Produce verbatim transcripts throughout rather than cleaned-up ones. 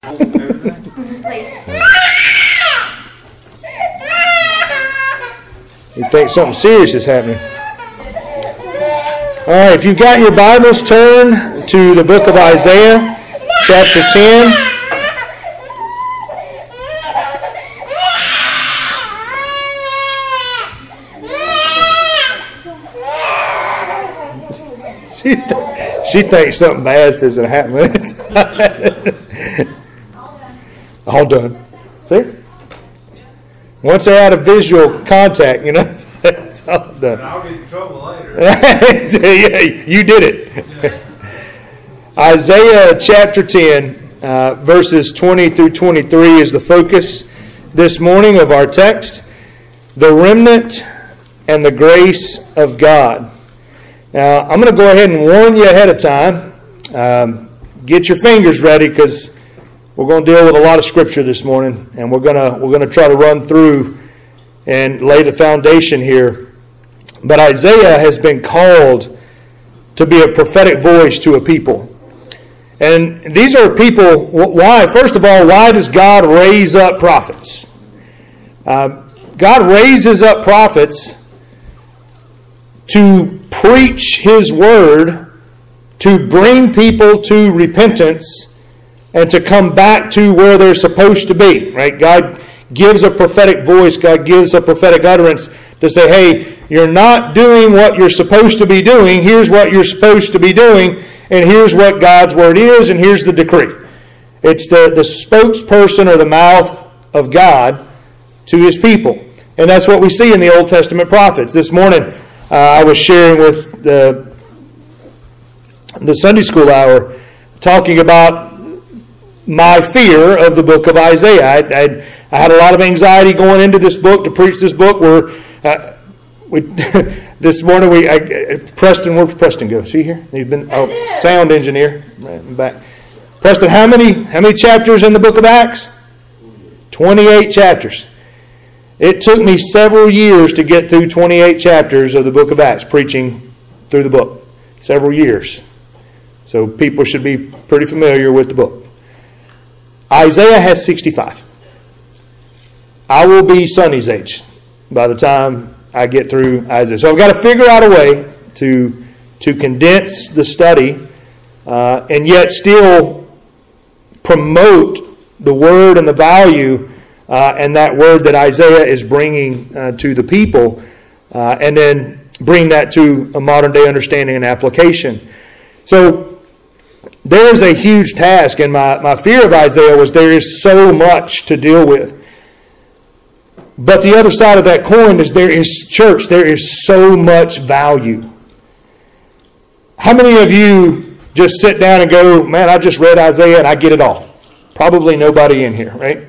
You think something serious is happening. All right, if you've got your Bibles, turn to the book of Isaiah, chapter ten. She, th- she thinks something bad's going to happen. All done. See? Once they're out of visual contact, you know, it's all done. And I'll get in trouble later. Yeah, you did it. Yeah. Isaiah chapter ten, uh, verses twenty through twenty-three is the focus this morning of our text. The remnant and the grace of God. Now, I'm going to go ahead and warn you ahead of time. Um, get your fingers ready because we're going to deal with a lot of scripture this morning, and we're going to we're going to try to run through and lay the foundation here. But Isaiah has been called to be a prophetic voice to a people. And these are people, why? First of all, why does God raise up prophets? Uh, God raises up prophets to preach His word, to bring people to repentance, and to come back to where they're supposed to be. Right? God gives a prophetic voice. God gives a prophetic utterance to say, hey, you're not doing what you're supposed to be doing. Here's what you're supposed to be doing. And here's what God's word is. And here's the decree. It's the, the spokesperson or the mouth of God to His people. And that's what we see in the Old Testament prophets. This morning, uh, I was sharing with the, the Sunday school hour, talking about my fear of the book of Isaiah. I, I, I had a lot of anxiety going into this book, to preach this book. Where uh, we this morning we I, Preston, where's Preston go? See here? He's been oh, sound engineer right in the back. Preston, how many how many chapters in the book of Acts? twenty-eight chapters. It took me several years to get through twenty-eight chapters of the book of Acts, preaching through the book. Several years. So people should be pretty familiar with the book. Isaiah has sixty-five. I will be Sonny's age by the time I get through Isaiah. So I've got to figure out a way to, to condense the study uh, and yet still promote the word and the value uh, and that word that Isaiah is bringing uh, to the people, uh, and then bring that to a modern day understanding and application. So there is a huge task, and my, my fear of Isaiah was there is so much to deal with. But the other side of that coin is there is, church, there is so much value. How many of you just sit down and go, man, I just read Isaiah and I get it all? Probably nobody in here, right?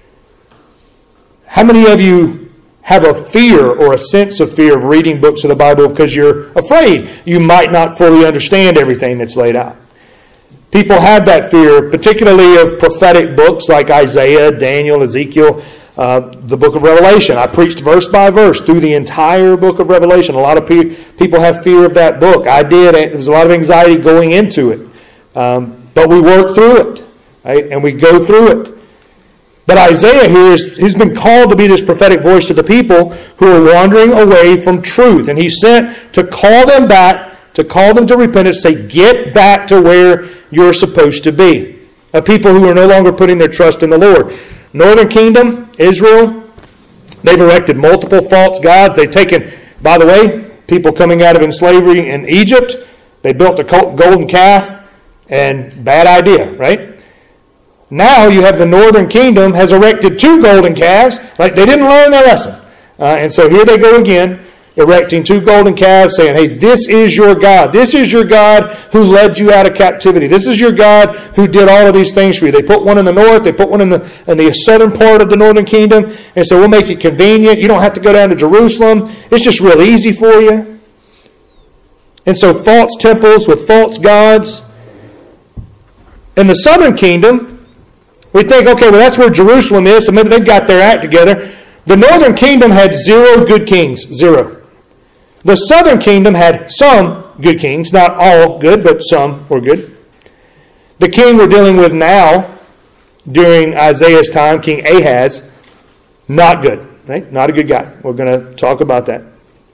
How many of you have a fear or a sense of fear of reading books of the Bible because you're afraid you might not fully understand everything that's laid out? People have that fear, particularly of prophetic books like Isaiah, Daniel, Ezekiel, uh, the book of Revelation. I preached verse by verse through the entire book of Revelation. A lot of pe- people have fear of that book. I did. There was a lot of anxiety going into it. Um, but we worked through it, right? And we go through it. But Isaiah here is, he's been called to be this prophetic voice to the people who are wandering away from truth. And he's sent to call them back, to call them to repentance, say, get back to where you're supposed to be. A people who are no longer putting their trust in the Lord. Northern Kingdom, Israel, they've erected multiple false gods. They've taken, by the way, people coming out of slavery in Egypt, they built a golden calf, and bad idea, right? Now you have the Northern Kingdom has erected two golden calves, like they didn't learn their lesson. Uh, and so here they go again, erecting two golden calves, saying, hey, this is your God. This is your God who led you out of captivity. This is your God who did all of these things for you. They put one in the north. They put one in the, in the southern part of the northern kingdom. And so we'll make it convenient. You don't have to go down to Jerusalem. It's just real easy for you. And so false temples with false gods. In the southern kingdom, we think, okay, well, that's where Jerusalem is, so maybe they've got their act together. The northern kingdom had zero good kings. Zero. The southern kingdom had some good kings. Not all good, but some were good. The king we're dealing with now during Isaiah's time, King Ahaz, not good, right? Not a good guy. We're going to talk about that.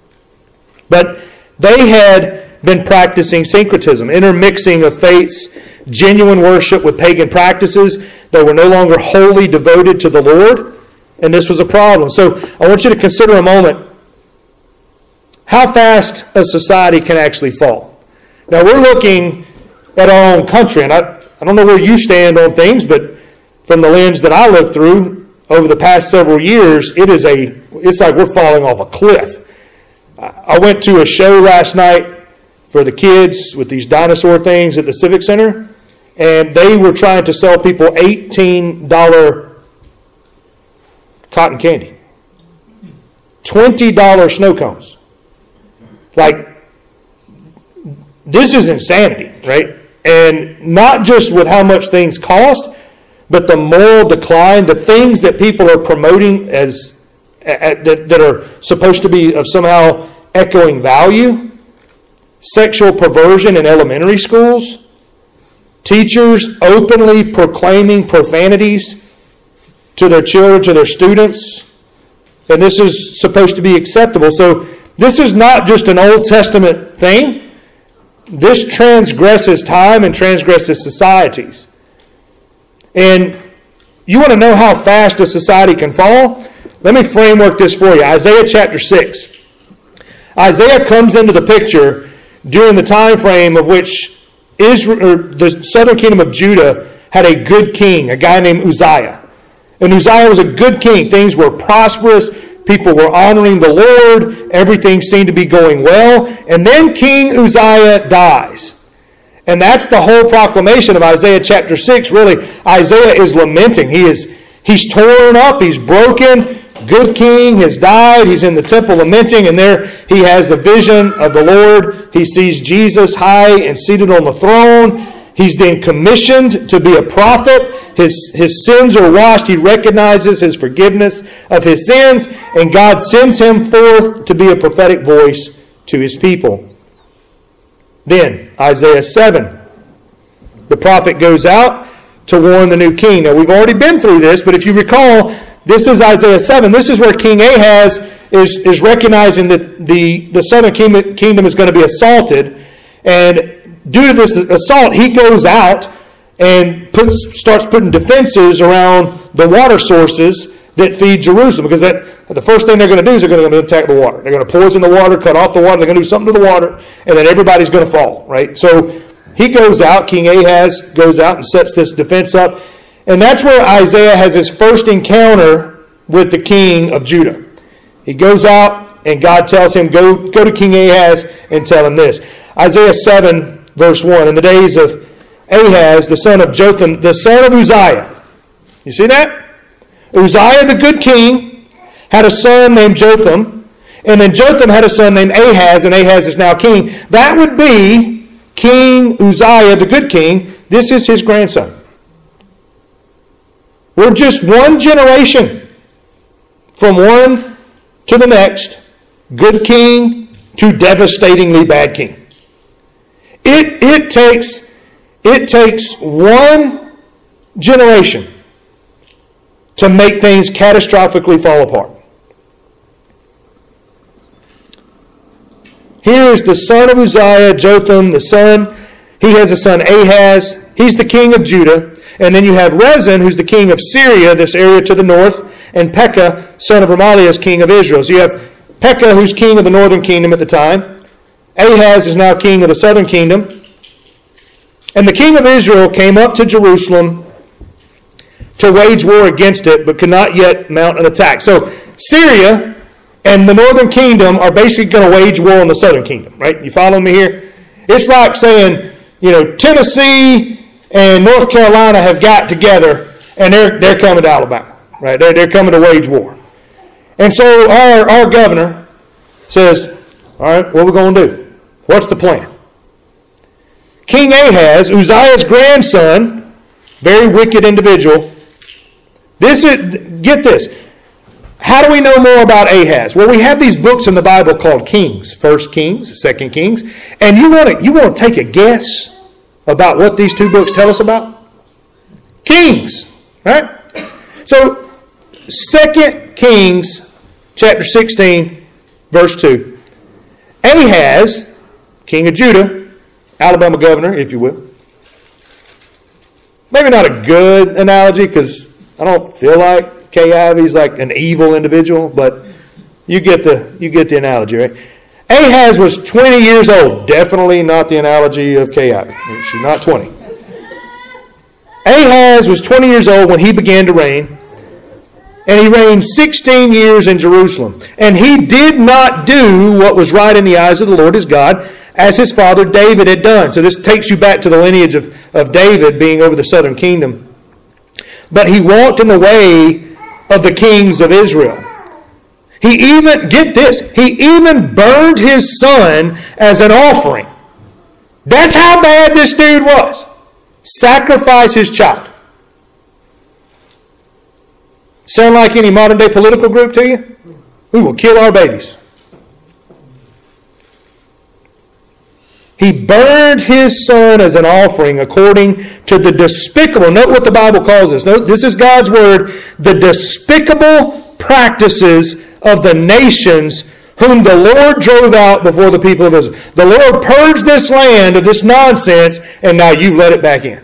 But they had been practicing syncretism, intermixing of faiths, genuine worship with pagan practices. They were no longer wholly devoted to the Lord, and this was a problem. So I want you to consider a moment how fast a society can actually fall. Now we're looking at our own country, and I, I don't know where you stand on things, but from the lens that I look through over the past several years, it is a it's like we're falling off a cliff. I went to a show last night for the kids with these dinosaur things at the Civic Center, and they were trying to sell people eighteen dollars cotton candy, twenty dollars snow cones. Like, this is insanity, right? And not just with how much things cost, but the moral decline, the things that people are promoting as uh, that, that are supposed to be of somehow echoing value, sexual perversion in elementary schools, teachers openly proclaiming profanities to their children, to their students, and this is supposed to be acceptable. So this is not just an Old Testament thing. This transgresses time and transgresses societies. And you want to know how fast a society can fall? Let me framework this for you. Isaiah chapter six. Isaiah comes into the picture during the time frame of which Israel, or the southern kingdom of Judah had a good king, a guy named Uzziah. And Uzziah was a good king. Things were prosperous. People were honoring the Lord. Everything seemed to be going well. And then King Uzziah dies. And that's the whole proclamation of Isaiah chapter six. Really, Isaiah is lamenting. He is he's torn up. He's broken. Good king has died. He's in the temple lamenting. And there he has a vision of the Lord. He sees Jesus high and seated on the throne. He's then commissioned to be a prophet. His, his sins are washed. He recognizes his forgiveness of his sins. And God sends him forth to be a prophetic voice to his people. Then, Isaiah seven. The prophet goes out to warn the new king. Now, we've already been through this, but if you recall, this is Isaiah seven. This is where King Ahaz is, is recognizing that the, the southern kingdom is going to be assaulted. And due to this assault, he goes out and puts, starts putting defenses around the water sources that feed Jerusalem. Because that, the first thing they're going to do is they're going to attack the water. They're going to poison the water, cut off the water. They're going to do something to the water, and then everybody's going to fall, right? So he goes out, King Ahaz goes out and sets this defense up. And that's where Isaiah has his first encounter with the king of Judah. He goes out, and God tells him, go, go to King Ahaz and tell him this. Isaiah seven, verse one, in the days of Ahaz, the son of Jotham, the son of Uzziah. You see that? Uzziah, the good king, had a son named Jotham, and then Jotham had a son named Ahaz, and Ahaz is now king. That would be King Uzziah, the good king. This is his grandson. We're just one generation from one to the next, good king to devastatingly bad king. It, it takes it takes one generation to make things catastrophically fall apart. Here is the son of Uzziah, Jotham, the son. He has a son, Ahaz. He's the king of Judah. And then you have Rezin, who's the king of Syria, this area to the north, and Pekah, son of Remaliah, is king of Israel. So you have Pekah, who's king of the northern kingdom at the time. Ahaz is now king of the southern kingdom. And the king of Israel came up to Jerusalem to wage war against it, but could not yet mount an attack. So Syria and the northern kingdom are basically going to wage war on the southern kingdom, right? You follow me here? It's like saying, you know, Tennessee and North Carolina have got together, and they're they're coming to Alabama, right? They're, they're coming to wage war. And so our, our governor says, all right, what are we going to do? What's the plan? King Ahaz, Uzziah's grandson, very wicked individual. This is, get this. How do we know more about Ahaz? Well, we have these books in the Bible called Kings, First Kings, Second Kings, and you want to you want to take a guess about what these two books tell us about? Kings, Right? So, Second Kings chapter sixteen, verse two. Ahaz, king of Judah, Alabama governor, if you will. Maybe not a good analogy, because I don't feel like K I V is like an evil individual, but you get the you get the analogy, right? Ahaz was twenty years old. Definitely not the analogy of K I V. She's not twenty. Ahaz was twenty years old when he began to reign, and he reigned sixteen years in Jerusalem. And he did not do what was right in the eyes of the Lord his God, as his father David had done. So this takes you back to the lineage of, of David being over the southern kingdom. But he walked in the way of the kings of Israel. He even, get this, he even burned his son as an offering. That's how bad this dude was. Sacrifice his child. Sound like any modern day political group to you? We will kill our babies. He burned his son as an offering according to the despicable, note what the Bible calls this. Note, this is God's word, the despicable practices of the nations whom the Lord drove out before the people of Israel. The Lord purged this land of this nonsense, and now you've let it back in.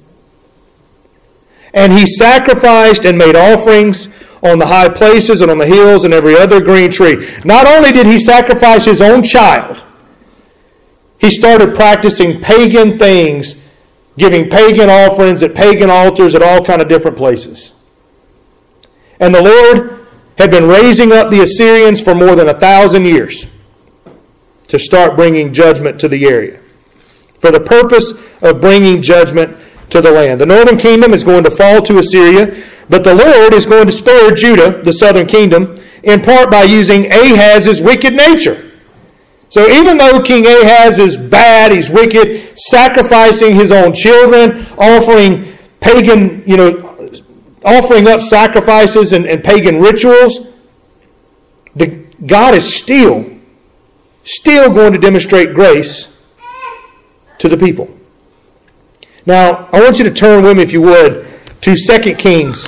And he sacrificed and made offerings on the high places and on the hills and every other green tree. Not only did he sacrifice his own child, he started practicing pagan things, giving pagan offerings at pagan altars at all kind of different places. And the Lord had been raising up the Assyrians for more than a thousand years to start bringing judgment to the area, for the purpose of bringing judgment to the land. The northern kingdom is going to fall to Assyria, but the Lord is going to spare Judah, the southern kingdom, in part by using Ahaz's wicked nature. So even though King Ahaz is bad, he's wicked, sacrificing his own children, offering pagan, you know, offering up sacrifices and, and pagan rituals, the, God is still, still going to demonstrate grace to the people. Now, I want you to turn with me, if you would, to Second Kings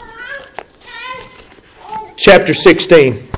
chapter sixteen.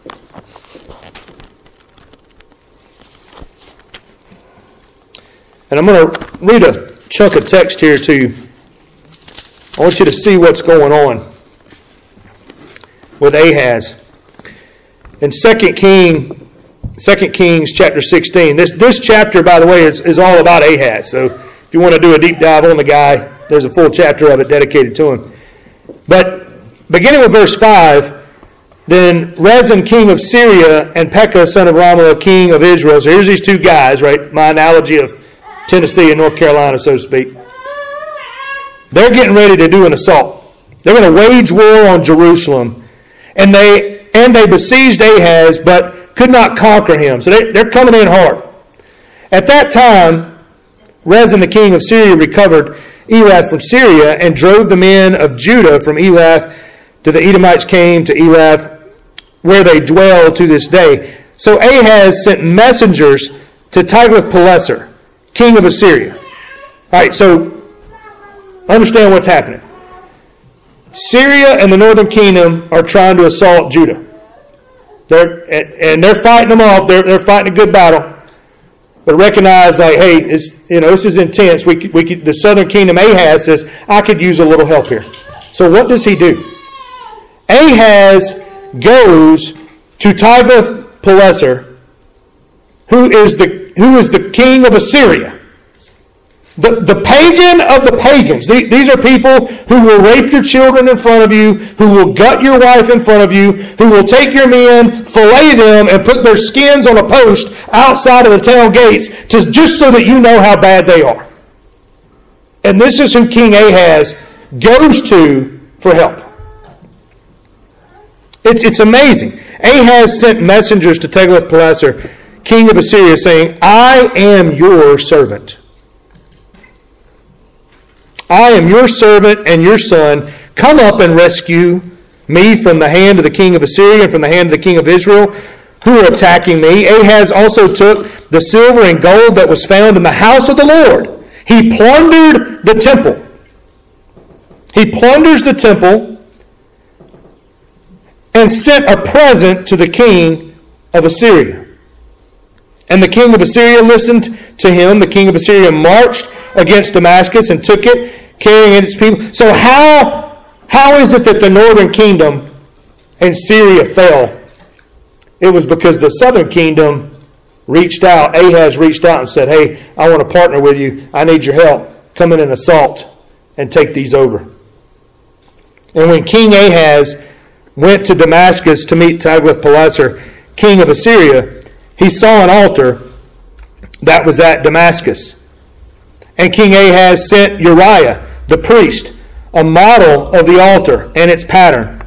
And I'm going to read a chunk of text here to you. I want you to see what's going on with Ahaz. In Second King, Second Kings chapter sixteen, this, this chapter, by the way, is, is all about Ahaz. So if you want to do a deep dive on the guy, there's a full chapter of it dedicated to him. But beginning with verse five, then Rezin, king of Syria, and Pekah, son of Ramal, king of Israel. So here's these two guys, right? My analogy of Tennessee and North Carolina, so to speak. They're getting ready to do an assault. They're going to wage war on Jerusalem. And they and they besieged Ahaz, but could not conquer him. So they, they're coming in hard. At that time, Rezin, the king of Syria, recovered Elath from Syria and drove the men of Judah from Elath to the Edomites came to Elath, where they dwell to this day. So Ahaz sent messengers to Tiglath-Pileser, king of Assyria. All right, so understand what's happening. Syria and the northern kingdom are trying to assault Judah. They're and they're fighting them off. They're they're fighting a good battle, but recognize like, hey, it's, you know, this is intense. We could, we could, the southern kingdom Ahaz says, I could use a little help here. So what does he do? Ahaz goes to Tiglath-Pileser, who is the who is the king of Assyria. The, the pagan of the pagans. These are people who will rape your children in front of you, who will gut your wife in front of you, who will take your men, fillet them, and put their skins on a post outside of the town gates to, just so that you know how bad they are. And this is who King Ahaz goes to for help. It's, it's amazing. Ahaz sent messengers to Tiglath-Pileser, king of Assyria, saying, I am your servant. I am your servant and your son. Come up and rescue me from the hand of the king of Assyria and from the hand of the king of Israel, who are attacking me. Ahaz also took the silver and gold that was found in the house of the Lord. He plundered the temple. He plunders the temple and sent a present to the king of Assyria. And the king of Assyria listened to him. The king of Assyria marched against Damascus and took it, carrying its people. So how, how is it that the northern kingdom and Syria fell? It was because the southern kingdom reached out. Ahaz reached out and said, hey, I want to partner with you. I need your help. Come in and assault and take these over. And when King Ahaz went to Damascus to meet Tiglath-Pileser, king of Assyria, he saw an altar that was at Damascus. And King Ahaz sent Uriah, the priest, a model of the altar and its pattern,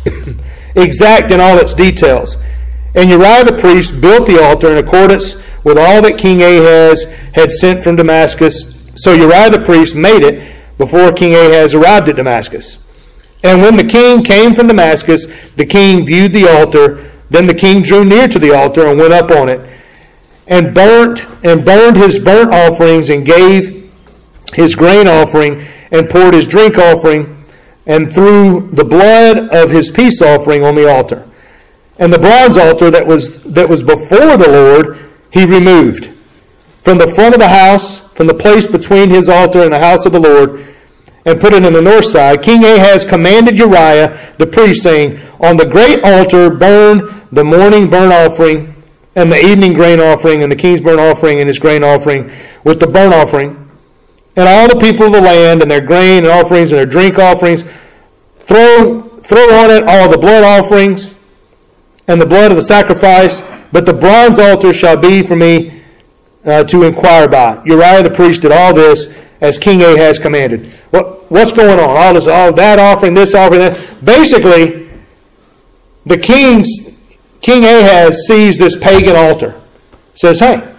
exact in all its details. And Uriah the priest built the altar in accordance with all that King Ahaz had sent from Damascus. So Uriah the priest made it before King Ahaz arrived at Damascus. And when the king came from Damascus, the king viewed the altar. Then the king drew near to the altar and went up on it, and burnt and burned his burnt offerings, and gave his grain offering, and poured his drink offering, and threw the blood of his peace offering on the altar. And the bronze altar that was that was before the Lord he removed from the front of the house, from the place between his altar and the house of the Lord, and put it in the north side. King Ahaz commanded Uriah the priest, saying, on the great altar burn the morning burnt offering, and the evening grain offering, and the king's burnt offering, and his grain offering, with the burnt offering. And all the people of the land, and their grain and offerings, and their drink offerings, throw, throw on it all the blood offerings, and the blood of the sacrifice. But the bronze altar shall be for me uh, to inquire by. Uriah the priest did all this as King Ahaz commanded. What, what's going on? All this, all that offering, this offering, that. Basically, the king's King Ahaz sees this pagan altar. Says, hey,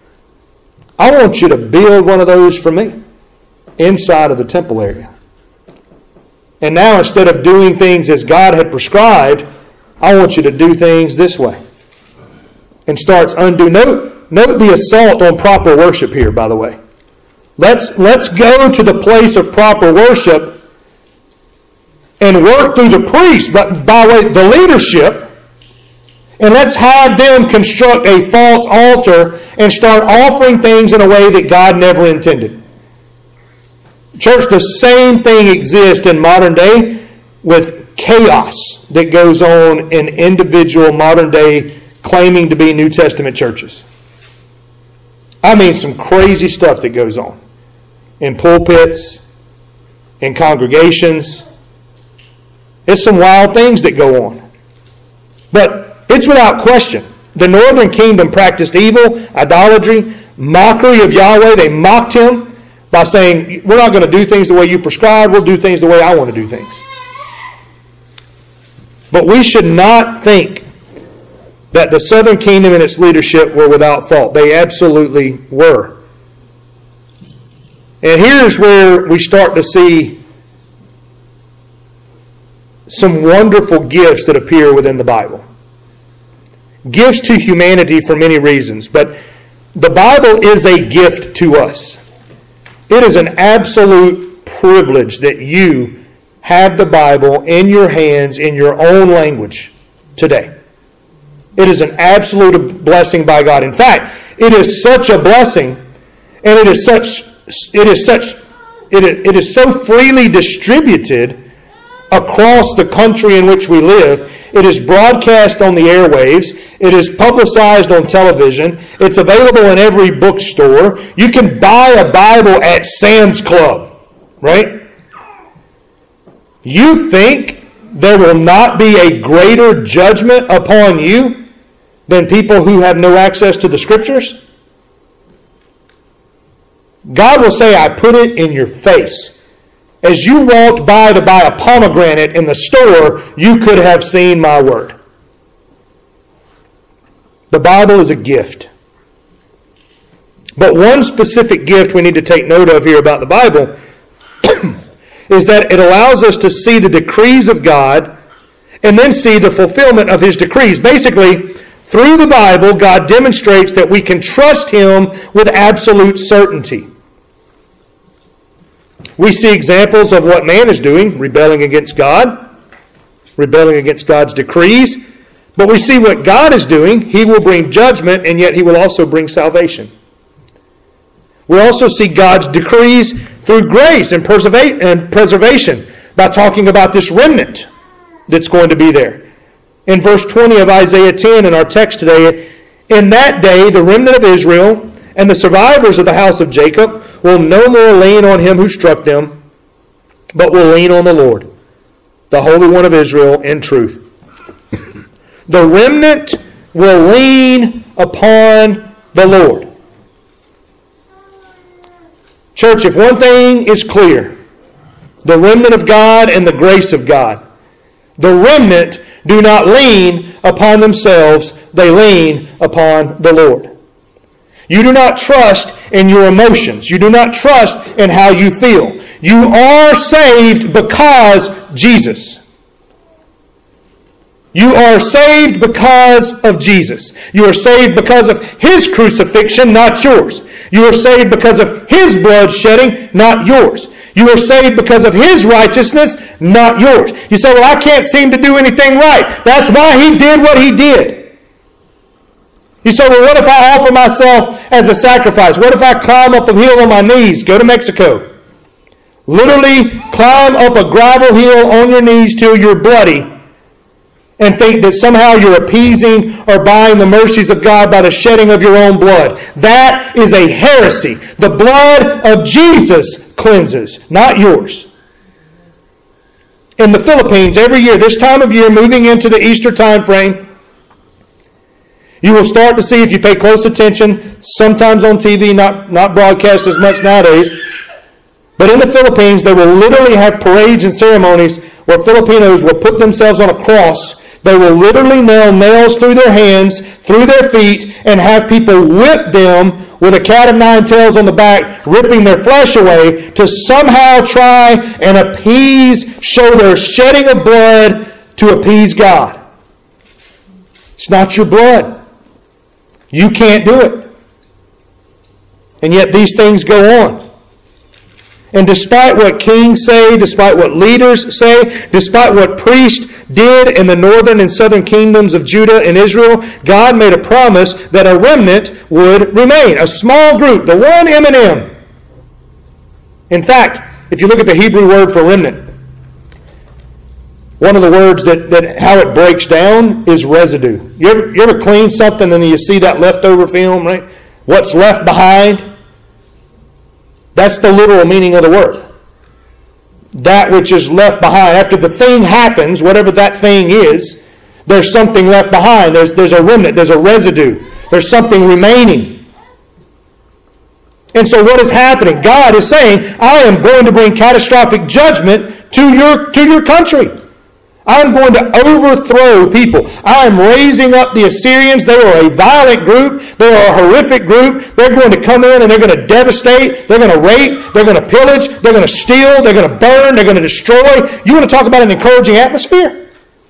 I want you to build one of those for me inside of the temple area. And now instead of doing things as God had prescribed, I want you to do things this way. And starts undo. Note, note the assault on proper worship here, by the way. Let's, let's go to the place of proper worship and work through the priest, but by way the leadership, and let's have them construct a false altar and start offering things in a way that God never intended. Church, the same thing exists in modern day with chaos that goes on in individual modern day claiming to be New Testament churches. I mean, some crazy stuff that goes on in pulpits, in congregations. It's some wild things that go on. But it's without question. The northern kingdom practiced evil, idolatry, mockery of Yahweh. They mocked him by saying, we're not going to do things the way you prescribe. We'll do things the way I want to do things. But we should not think that the southern kingdom and its leadership were without fault. They absolutely were. And here's where we start to see some wonderful gifts that appear within the Bible. Gifts to humanity for many reasons, but the Bible is a gift to us. It is an absolute privilege that you have the Bible in your hands in your own language today. It is an absolute blessing by God. In fact, it is such a blessing, and it is such it is such it is, it is so freely distributed across the country in which we live. It is broadcast on the airwaves. It is publicized on television. It's available in every bookstore. You can buy a Bible at Sam's Club, right? You think there will not be a greater judgment upon you than people who have no access to the Scriptures? God will say, I put it in your face. As you walked by to buy a pomegranate in the store, you could have seen my word. The Bible is a gift. But one specific gift we need to take note of here about the Bible is that it allows us to see the decrees of God and then see the fulfillment of His decrees. Basically, through the Bible, God demonstrates that we can trust Him with absolute certainty. We see examples of what man is doing, rebelling against God, rebelling against God's decrees. But we see what God is doing. He will bring judgment, and yet he will also bring salvation. We also see God's decrees through grace and preservation by talking about this remnant that's going to be there. In verse twenty of Isaiah ten in our text today, in that day the remnant of Israel and the survivors of the house of Jacob will no more lean on him who struck them, but will lean on the Lord, the Holy One of Israel, in truth. The remnant will lean upon the Lord. Church, if one thing is clear, the remnant of God and the grace of God, the remnant do not lean upon themselves, they lean upon the Lord. You do not trust in your emotions. You do not trust in how you feel. You are saved because Jesus. You are saved because of Jesus. You are saved because of his crucifixion, not yours. You are saved because of his blood shedding, not yours. You are saved because of his righteousness, not yours. You say, well, I can't seem to do anything right. That's why he did what he did. You say, well, what if I offer myself as a sacrifice? What if I climb up a hill on my knees, go to Mexico? Literally climb up a gravel hill on your knees till you're bloody and think that somehow you're appeasing or buying the mercies of God by the shedding of your own blood. That is a heresy. The blood of Jesus cleanses, not yours. In the Philippines, every year, this time of year, moving into the Easter time frame, you will start to see, if you pay close attention, sometimes on T V, not, not broadcast as much nowadays, but in the Philippines, they will literally have parades and ceremonies where Filipinos will put themselves on a cross. They will literally nail nails through their hands, through their feet, and have people whip them with a cat of nine tails on the back, ripping their flesh away to somehow try and appease, show their shedding of blood to appease God. It's not your blood. You can't do it. And yet these things go on. And despite what kings say, despite what leaders say, despite what priests did in the northern and southern kingdoms of Judah and Israel, God made a promise that a remnant would remain. A small group, the one M and M. In fact, if you look at the Hebrew word for remnant, one of the words that, that how it breaks down is residue. You ever, you ever clean something and you see that leftover film, right? What's left behind? That's the literal meaning of the word. That which is left behind. After the thing happens, whatever that thing is, there's something left behind. There's, there's a remnant. There's a residue. There's something remaining. And so what is happening? God is saying, I am going to bring catastrophic judgment to your, to your country. I'm going to overthrow people. I am raising up the Assyrians. They are a violent group. They are a horrific group. They're going to come in and they're going to devastate. They're going to rape. They're going to pillage. They're going to steal. They're going to burn. They're going to destroy. You want to talk about an encouraging atmosphere?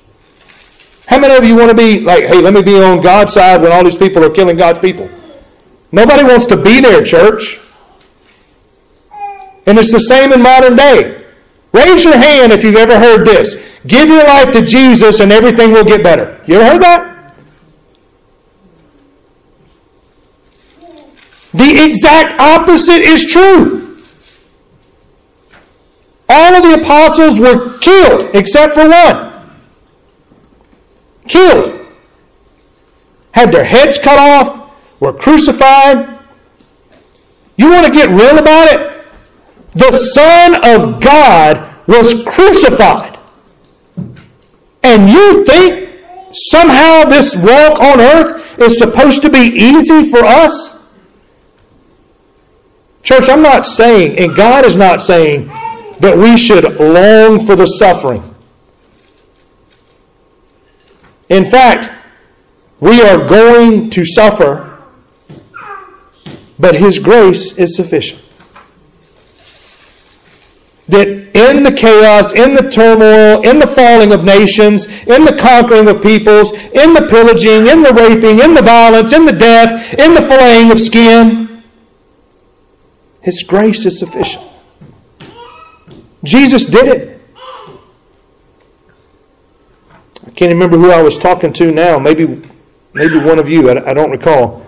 How many of you want to be like, hey, let me be on God's side when all these people are killing God's people? Nobody wants to be there, church. And it's the same in modern day. Raise your hand if you've ever heard this. Give your life to Jesus and everything will get better. You ever heard that? The exact opposite is true. All of the apostles were killed except for one. Killed. Had their heads cut off. Were crucified. You want to get real about it? The Son of God was crucified. And you think somehow this walk on earth is supposed to be easy for us? Church, I'm not saying, and God is not saying, that we should long for the suffering. In fact, we are going to suffer, but His grace is sufficient. That in the chaos, in the turmoil, in the falling of nations, in the conquering of peoples, in the pillaging, in the raping, in the violence, in the death, in the filleting of skin, His grace is sufficient. Jesus did it. I can't remember who I was talking to now. Maybe, maybe one of you. I, I don't recall.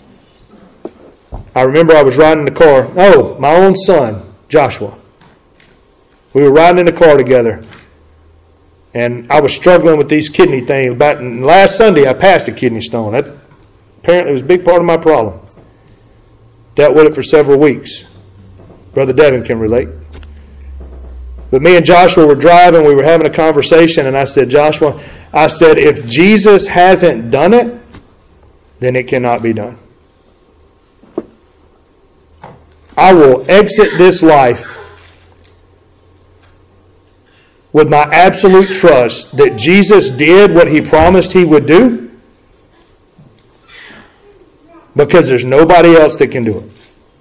I remember I was riding in the car. Oh, my own son, Joshua. We were riding in the car together. And I was struggling with these kidney things. About last Sunday, I passed a kidney stone. That apparently was a big part of my problem. Dealt with it for several weeks. Brother Devin can relate. But me and Joshua were driving. We were having a conversation. And I said, Joshua, I said, if Jesus hasn't done it, then it cannot be done. I will exit this life with my absolute trust that Jesus did what He promised He would do, because there's nobody else that can do it.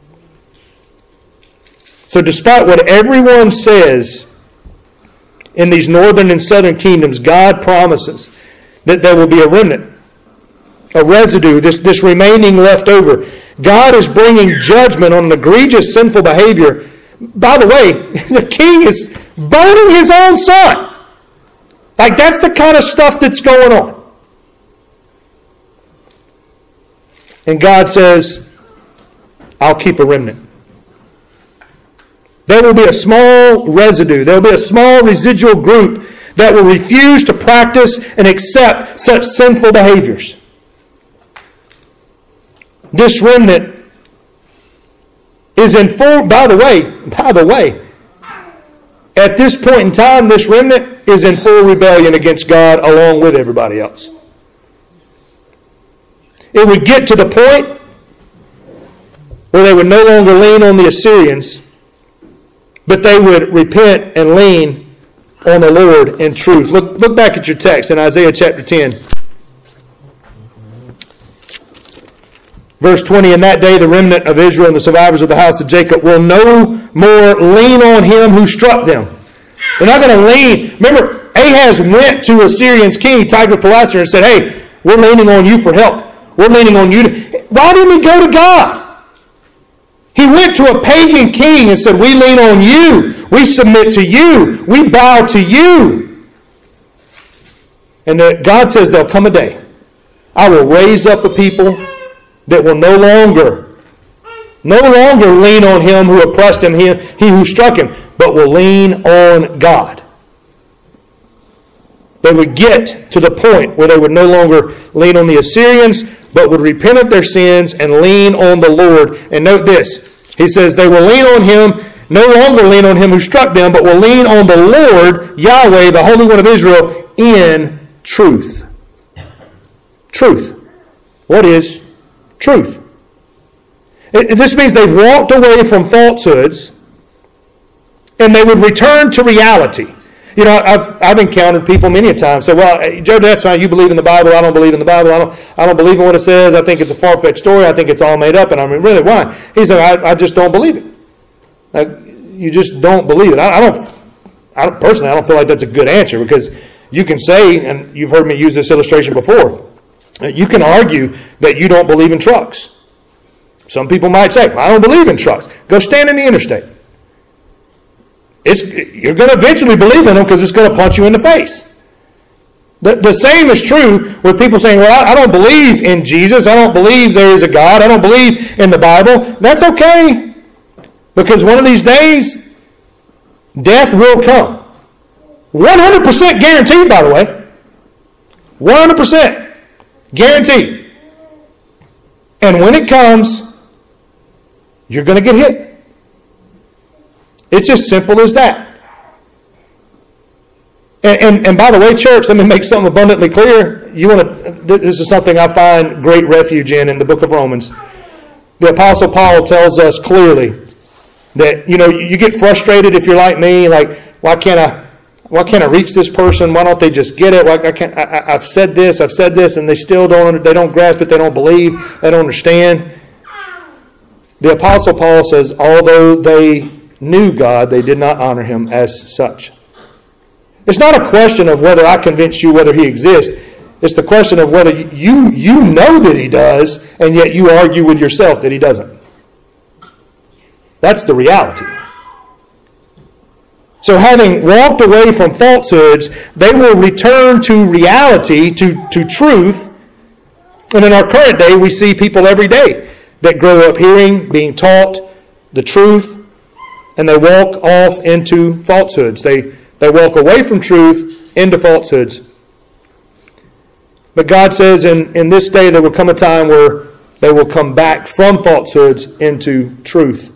So despite what everyone says in these northern and southern kingdoms, God promises that there will be a remnant, a residue, this, this remaining left over. God is bringing judgment on an egregious sinful behavior. By the way, the king is burning his own son. Like, that's the kind of stuff that's going on. And God says, I'll keep a remnant. There will be a small residue. There will be a small residual group that will refuse to practice and accept such sinful behaviors. This remnant is in full, by the way, by the way, at this point in time, this remnant is in full rebellion against God along with everybody else. It would get to the point where they would no longer lean on the Assyrians, but they would repent and lean on the Lord in truth. Look, look back at your text in Isaiah chapter ten. Verse twenty, in that day the remnant of Israel and the survivors of the house of Jacob will no more lean on him who struck them. They're not going to lean. Remember, Ahaz went to Assyrian's king, Tiglath-Pileser, and said, hey, we're leaning on you for help. We're leaning on you. To... Why didn't he go to God? He went to a pagan king and said, we lean on you. We submit to you. We bow to you. And the, God says there'll come a day. I will raise up a people that will no longer, no longer lean on him who oppressed him, he, he who struck him, but will lean on God. They would get to the point where they would no longer lean on the Assyrians, but would repent of their sins and lean on the Lord. And note this, he says they will lean on him, no longer lean on him who struck them, but will lean on the Lord, Yahweh, the Holy One of Israel, in truth. Truth. What is truth? It, this means they've walked away from falsehoods and they would return to reality. You know, I've I've encountered people many a time say, well, Joe, that's fine. You believe in the Bible. I don't believe in the Bible. I don't I don't believe in what it says. I think it's a far-fetched story. I think it's all made up. And I mean, really, why? He said, I, I just don't believe it. Like, you just don't believe it. I, I don't, I don't, personally, I don't feel like that's a good answer, because you can say, and you've heard me use this illustration before, you can argue that you don't believe in trucks. Some people might say, well, I don't believe in trucks. Go stand in the interstate. It's, you're going to eventually believe in them because it's going to punch you in the face. The, the same is true with people saying, well, I, I don't believe in Jesus. I don't believe there is a God. I don't believe in the Bible. That's okay, because one of these days, death will come. one hundred percent guaranteed, by the way. one hundred percent guaranteed. And when it comes, you're going to get hit. It's as simple as that. And, and, and by the way, church, let me make something abundantly clear. You want to? This is something I find great refuge in in the book of Romans. The Apostle Paul tells us clearly that, you know, you get frustrated if you're like me, like, why can't I, why can't I reach this person? Why don't they just get it? Why I can't, I, I've said this, I've said this, and they still don't, they don't grasp it, they don't believe, they don't understand. The Apostle Paul says, although they knew God, they did not honor him as such. It's not a question of whether I convince you whether he exists. It's the question of whether you, you know that he does, and yet you argue with yourself that he doesn't. That's the reality. So having walked away from falsehoods, they will return to reality, to, to truth. And in our current day, we see people every day that grow up hearing, being taught the truth, and they walk off into falsehoods. They, they walk away from truth into falsehoods. But God says in, in this day there will come a time where they will come back from falsehoods into truth.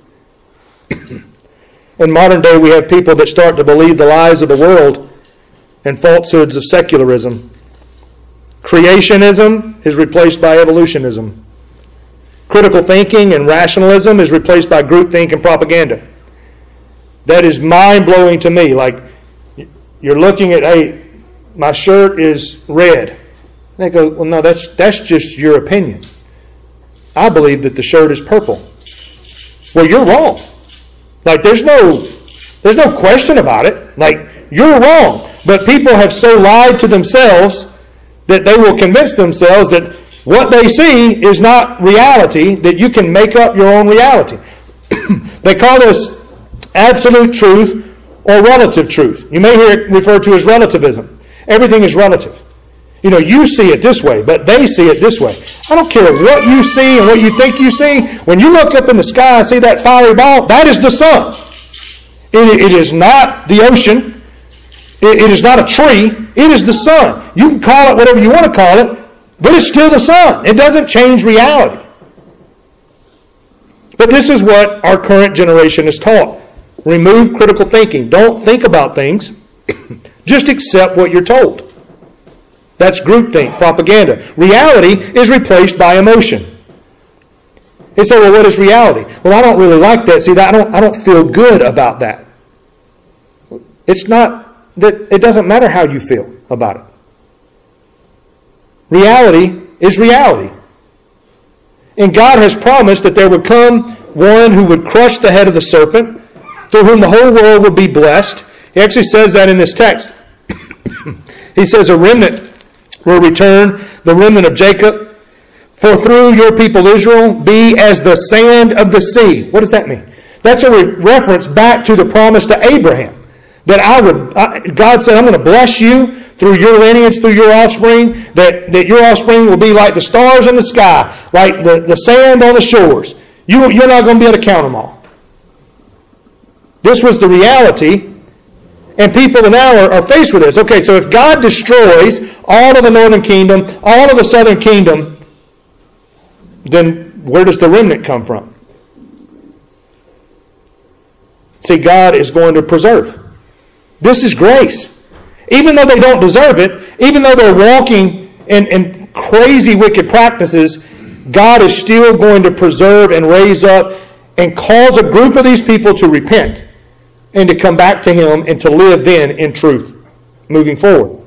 In modern day, we have people that start to believe the lies of the world and falsehoods of secularism. Creationism is replaced by evolutionism. Critical thinking and rationalism is replaced by groupthink and propaganda. That is mind-blowing to me. Like, you're looking at, hey, my shirt is red. And they go, well, no, that's that's just your opinion. I believe that the shirt is purple. Well, you're wrong. Like, there's no, there's no question about it. Like, you're wrong. But people have so lied to themselves that they will convince themselves that what they see is not reality, that you can make up your own reality. They call this absolute truth or relative truth. You may hear it referred to as relativism. Everything is relative. You know, you see it this way, but they see it this way. I don't care what you see and what you think you see. When you look up in the sky and see that fiery ball, that is the sun. It, it is not the ocean. It, it is not a tree. It is the sun. You can call it whatever you want to call it, but it's still the sun. It doesn't change reality. But this is what our current generation is taught. Remove critical thinking. Don't think about things. Just accept what you're told. That's groupthink, propaganda. Reality is replaced by emotion. They say, well, what is reality? Well, I don't really like that. See, I don't, I don't feel good about that. It's not that, it doesn't matter how you feel about it. Reality is reality. And God has promised that there would come one who would crush the head of the serpent, through whom the whole world would be blessed. He actually says that in this text. He says, a remnant will return, the remnant of Jacob. For through your people Israel be as the sand of the sea. What does that mean? That's a re- reference back to the promise to Abraham. That I would, I, God said, I'm going to bless you through your lineage, through your offspring, that, that your offspring will be like the stars in the sky, like the, the sand on the shores. You, you're not going to be able to count them all. This was the reality. And people now are, are faced with this. Okay, so if God destroys all of the northern kingdom, all of the southern kingdom, then where does the remnant come from? See, God is going to preserve. This is grace. Even though they don't deserve it, even though they're walking in, in crazy wicked practices, God is still going to preserve and raise up and cause a group of these people to repent and to come back to Him and to live then in truth moving forward.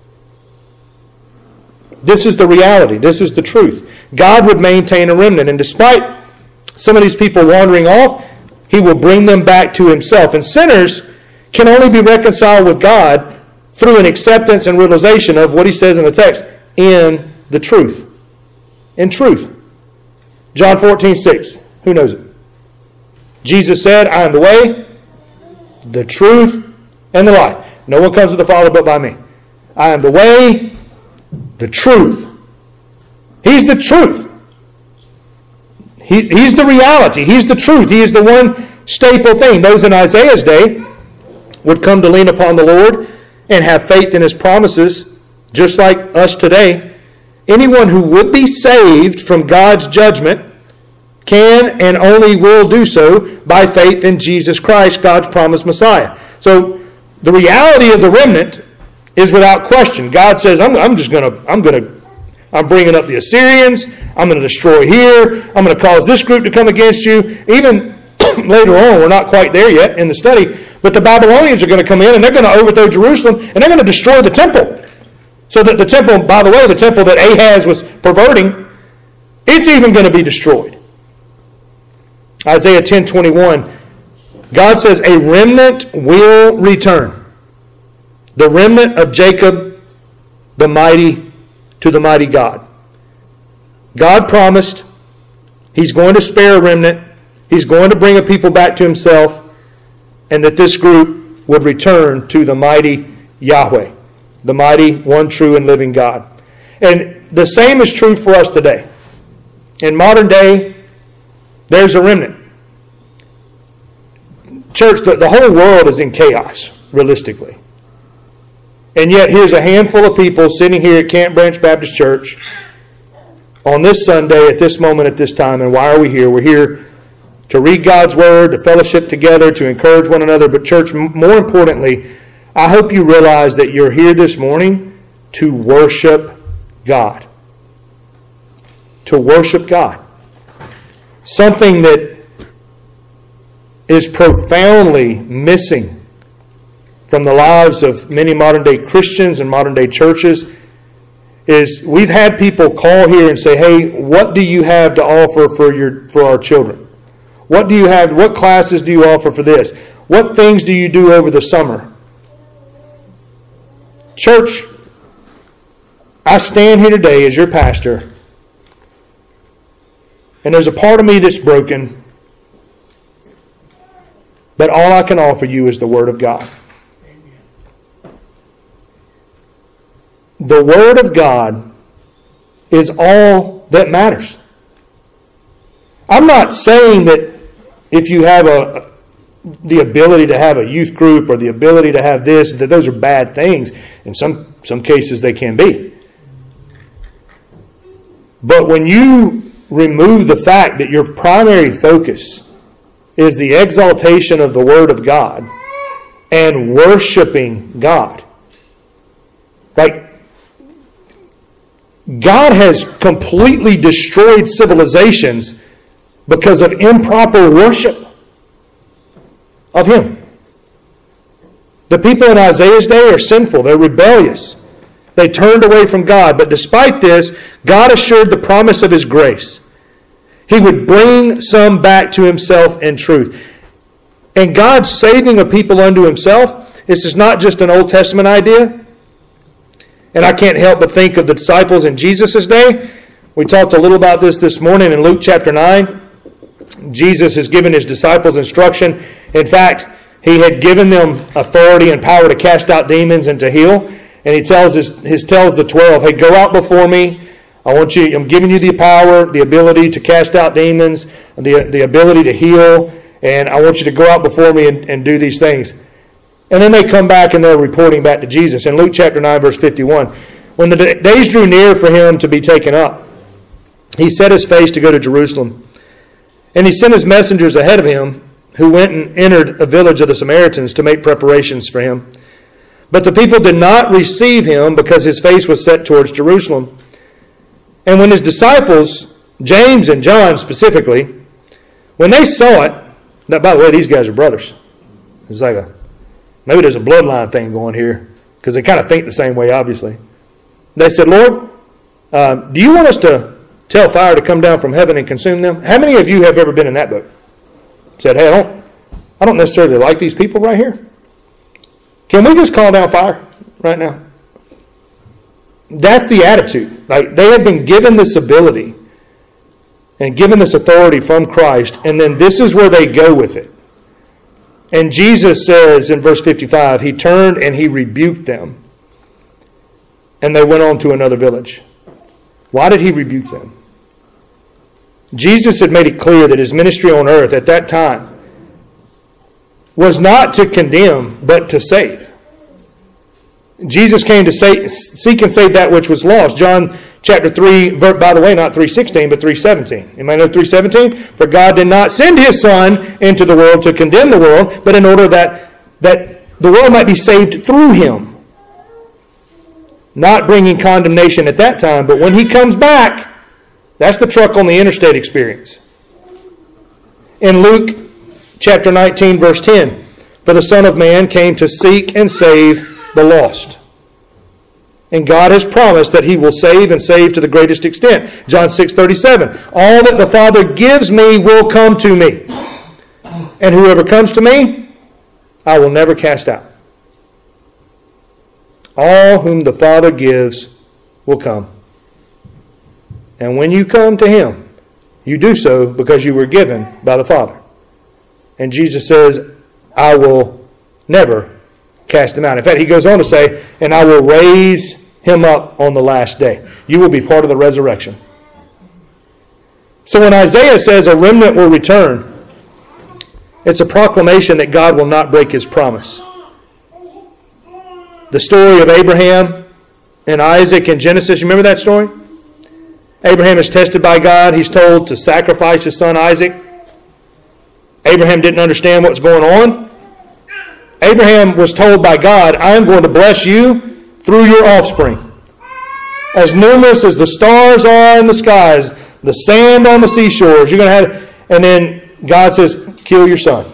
This is the reality. This is the truth. God would maintain a remnant, and despite some of these people wandering off, He will bring them back to Himself. And sinners can only be reconciled with God through an acceptance and realization of what He says in the text, in the truth. In truth. John fourteen six. Who knows it? Jesus said, I am the way, the truth, and the life. No one comes to the Father but by me. I am the way, the truth. He's the truth. He, he's the reality. He's the truth. He is the one staple thing. Those in Isaiah's day would come to lean upon the Lord and have faith in His promises, just like us today. Anyone who would be saved from God's judgment can and only will do so by faith in Jesus Christ, God's promised Messiah. So the reality of the remnant is without question. God says, I'm, I'm just going to, I'm going to, I'm bringing up the Assyrians. I'm going to destroy here. I'm going to cause this group to come against you. Even later on, we're not quite there yet in the study, but the Babylonians are going to come in and they're going to overthrow Jerusalem and they're going to destroy the temple. So that the temple, by the way, the temple that Ahaz was perverting, it's even going to be destroyed. Isaiah ten twenty-one, God says, a remnant will return. The remnant of Jacob, the mighty, to the mighty God. God promised He's going to spare a remnant. He's going to bring a people back to Himself. And that this group would return to the mighty Yahweh, the mighty, one true and living God. And the same is true for us today. In modern day, there's a remnant. Church, the, the whole world is in chaos, realistically. And yet here's a handful of people sitting here at Camp Branch Baptist Church on this Sunday, at this moment, at this time. And why are we here? We're here to read God's Word, to fellowship together, to encourage one another. But church, more importantly, I hope you realize that you're here this morning to worship God. To worship God. Something that is profoundly missing from the lives of many modern day Christians and modern day churches is we've had people call here and say, hey, what do you have to offer for your for our children? What do you have? What classes do you offer for this? What things do you do over the summer? Church, I stand here today as your pastor, and there's a part of me that's broken, but all I can offer you is the Word of God. The Word of God is all that matters. I'm not saying that if you have a the ability to have a youth group or the ability to have this, that those are bad things. In some, some cases they can be. But when you remove the fact that your primary focus is the exaltation of the Word of God and worshiping God, like God has completely destroyed civilizations because of improper worship of Him. The people in Isaiah's day are sinful. They're rebellious. They turned away from God. But despite this, God assured the promise of His grace. He would bring some back to Himself in truth. And God's saving a people unto Himself, this is not just an Old Testament idea. And I can't help but think of the disciples in Jesus' day. We talked a little about this this morning in Luke chapter nine. Jesus has given His disciples instruction. In fact, He had given them authority and power to cast out demons and to heal. And He tells his, his tells the twelve, hey, go out before me. I want you, I'm giving you the power, the ability to cast out demons, the, the ability to heal, and I want you to go out before me and, and do these things. And then they come back and they're reporting back to Jesus. In Luke chapter nine, verse fifty-one, when the days drew near for Him to be taken up, He set His face to go to Jerusalem. And He sent His messengers ahead of Him, who went and entered a village of the Samaritans to make preparations for Him. But the people did not receive Him because His face was set towards Jerusalem. And when His disciples, James and John specifically, when they saw it, now by the way, these guys are brothers. It's like a, maybe there's a bloodline thing going here, because they kind of think the same way, obviously. They said, Lord, uh, do you want us to tell fire to come down from heaven and consume them? How many of you have ever been in that boat? Said, hey, I don't, I don't necessarily like these people right here. Can we just call down fire right now? That's the attitude. Like, they have been given this ability and given this authority from Christ, and then this is where they go with it. And Jesus says in verse fifty-five, He turned and He rebuked them, and they went on to another village. Why did He rebuke them? Jesus had made it clear that His ministry on earth at that time was not to condemn, but to save. Jesus came to say, seek and save that which was lost. John chapter three, by the way, not three sixteen, but three seventeen. You might know three seventeen? For God did not send His Son into the world to condemn the world, but in order that, that the world might be saved through Him. Not bringing condemnation at that time, but when He comes back, that's the truck on the interstate experience. In Luke chapter nineteen, verse ten, for the Son of Man came to seek and save the lost. And God has promised that He will save and save to the greatest extent. John six thirty-seven, all that the Father gives me will come to me. And whoever comes to me, I will never cast out. All whom the Father gives will come. And when you come to Him, you do so because you were given by the Father. And Jesus says, I will never cast him out. In fact, he goes on to say, and I will raise him up on the last day. You will be part of the resurrection. So when Isaiah says a remnant will return, it's a proclamation that God will not break his promise. The story of Abraham and Isaac in Genesis, you remember that story? Abraham is tested by God. He's told to sacrifice his son Isaac. Abraham didn't understand what's going on. Abraham was told by God, I am going to bless you through your offspring. As numerous as the stars are in the skies, the sand on the seashores, you're going to have, and then God says, kill your son.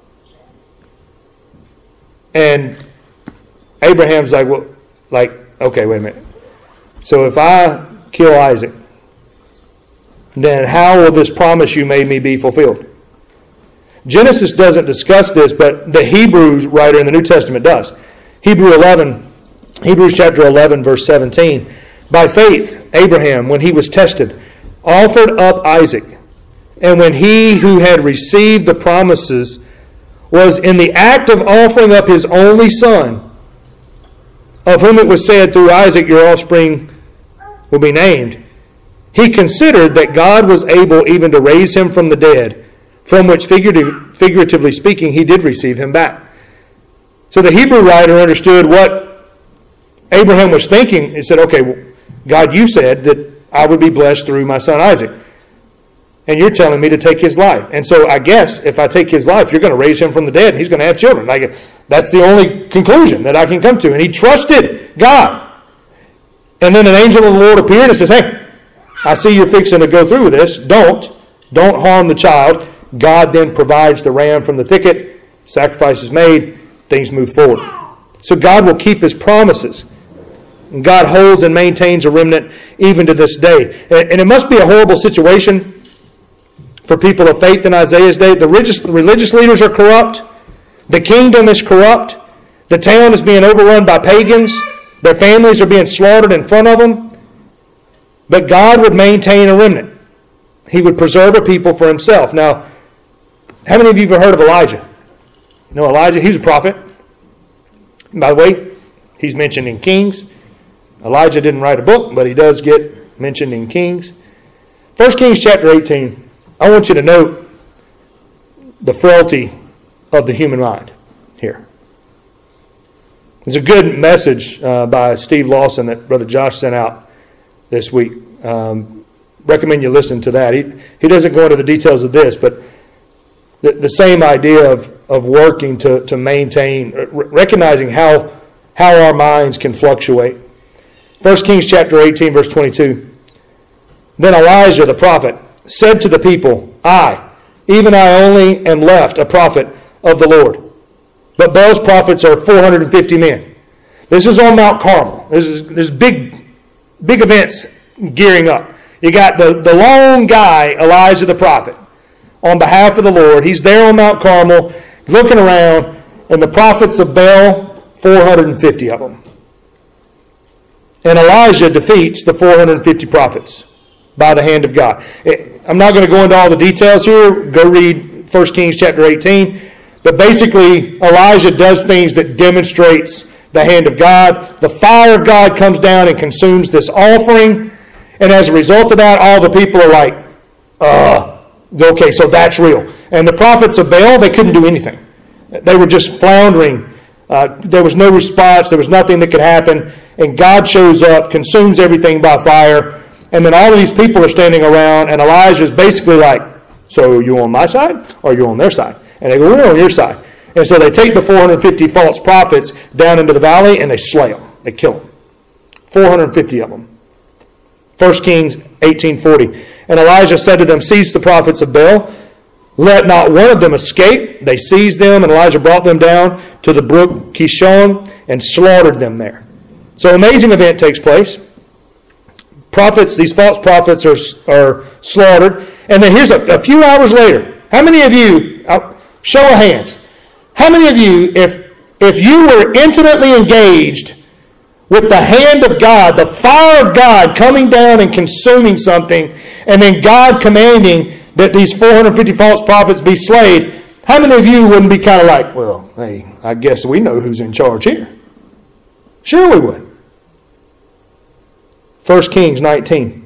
And Abraham's like, well, like, okay, wait a minute. So if I kill Isaac, then how will this promise you made me be fulfilled? Genesis doesn't discuss this, but the Hebrews writer in the New Testament does. Hebrew eleven, Hebrews chapter eleven, verse seventeen. By faith, Abraham, when he was tested, offered up Isaac. And when he who had received the promises was in the act of offering up his only son, of whom it was said, through Isaac your offspring will be named, he considered that God was able even to raise him from the dead, from which, figurative, figuratively speaking, he did receive him back. So the Hebrew writer understood what Abraham was thinking. He said, okay, well, God, you said that I would be blessed through my son Isaac. And you're telling me to take his life. And so I guess if I take his life, you're going to raise him from the dead and he's going to have children. Like, that's the only conclusion that I can come to. And he trusted God. And then an angel of the Lord appeared and says, hey, I see you're fixing to go through with this. Don't. Don't harm the child. God then provides the ram from the thicket. Sacrifice is made. Things move forward. So God will keep his promises. And God holds and maintains a remnant even to this day. And it must be a horrible situation for people of faith in Isaiah's day. The religious, religious leaders are corrupt. The kingdom is corrupt. The town is being overrun by pagans. Their families are being slaughtered in front of them. But God would maintain a remnant. He would preserve a people for himself. Now, how many of you have ever heard of Elijah? You know Elijah? He was a prophet. By the way, he's mentioned in Kings. Elijah didn't write a book, but he does get mentioned in Kings. First Kings chapter eighteen. I want you to note the frailty of the human mind here. There's a good message uh, by Steve Lawson that Brother Josh sent out this week. Um, recommend you listen to that. He he doesn't go into the details of this, but the, the same idea of, of working to, to maintain, recognizing how, how our minds can fluctuate. First Kings chapter eighteen, verse twenty-two. Then Elijah the prophet said to the people, I, even I only am left a prophet of the Lord. But Baal's prophets are four hundred fifty men. This is on Mount Carmel. This is, there's big, big events gearing up. You got the, the lone guy, Elijah the prophet, on behalf of the Lord. He's there on Mount Carmel, looking around, and the prophets of Baal, four hundred fifty of them. And Elijah defeats the four hundred fifty prophets by the hand of God. I'm not going to go into all the details here. Go read First Kings chapter eighteen. But basically, Elijah does things that demonstrates the hand of God. The fire of God comes down and consumes this offering. And as a result of that, all the people are like, uh, okay, so that's real. And the prophets of Baal, they couldn't do anything. They were just floundering. Uh, there was no response. There was nothing that could happen. And God shows up, consumes everything by fire. And then all of these people are standing around, and Elijah's basically like, so you on my side or you on their side? And they go, we're on your side. And so they take the four hundred fifty false prophets down into the valley, and they slay them. They kill them. four hundred fifty of them. First Kings eighteen forty. And Elijah said to them, seize the prophets of Baal. Let not one of them escape. They seized them, and Elijah brought them down to the brook Kishon and slaughtered them there. So an amazing event takes place. Prophets, these false prophets are, are slaughtered. And then here's a, a few hours later. How many of you, uh, show of hands, how many of you, if, if you were intimately engaged with the hand of God, the fire of God coming down and consuming something, and then God commanding that these four hundred fifty false prophets be slain, How many of you wouldn't be kind of like, well, hey, I guess we know who's in charge here? Sure we would. First Kings nineteen.